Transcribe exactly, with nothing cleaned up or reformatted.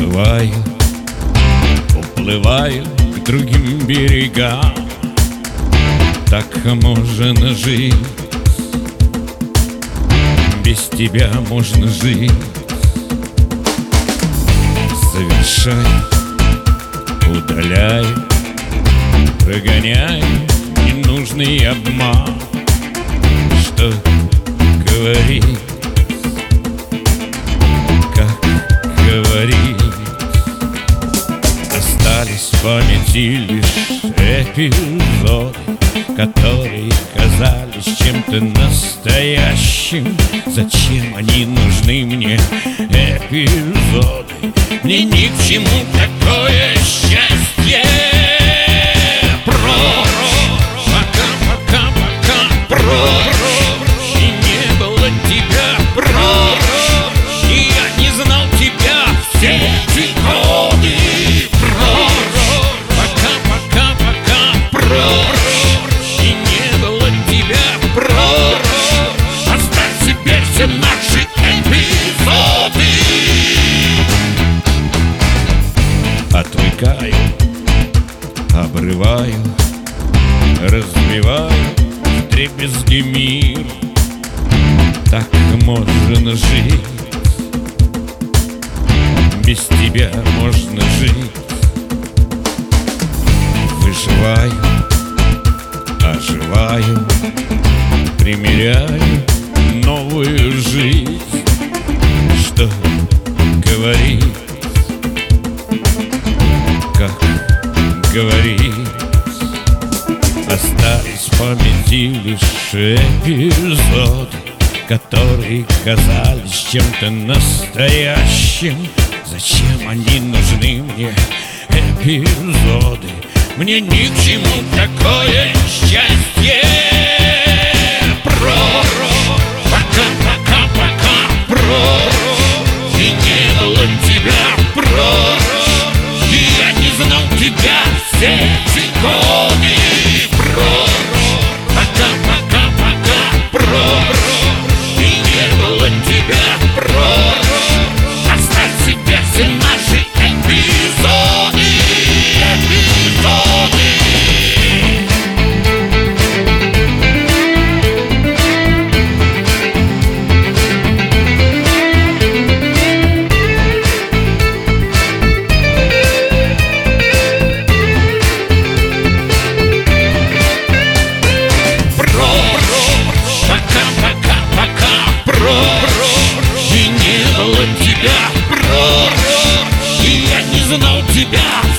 Уплываю, уплываю к другим берегам. Так можно жить, без тебя можно жить. Совершаю, удаляю, прогоняю ненужный обман. Что говорить, как говорить? Остались в памяти лишь эпизоды, которые казались чем-то настоящим. Зачем они нужны мне, эпизоды? Мне ни к чему такое счастье. Прочь, пока, пока, пока, прочь. И не было тебя, прочь. И я не знал тебя все эти годы. Прочь, пока, пока, пока, прочь. И не было тебя, прочь. Оставь теперь все наши эпизоды. Отвыкаю, обрываю, разбиваю вдребезги мир. Так можно жить, без тебя можно жить. Выживаю, оживаю, примеряю новую жизнь. Что говорить, как говорить? Остались в памяти лишь эпизоды, которые казались чем-то настоящим. Зачем они нужны мне, эпизоды? Мне ни к чему такое счастье. Прочь, пока, пока, пока, прочь. И не было тебя, прочь. И я не знал тебя все эти годы. Прочь, пока, пока, пока, прочь. И не было тебя, прочь. Оставь себе все наши эпизоды. Эпизоды. И не было тебя, прочь. И я не знал тебя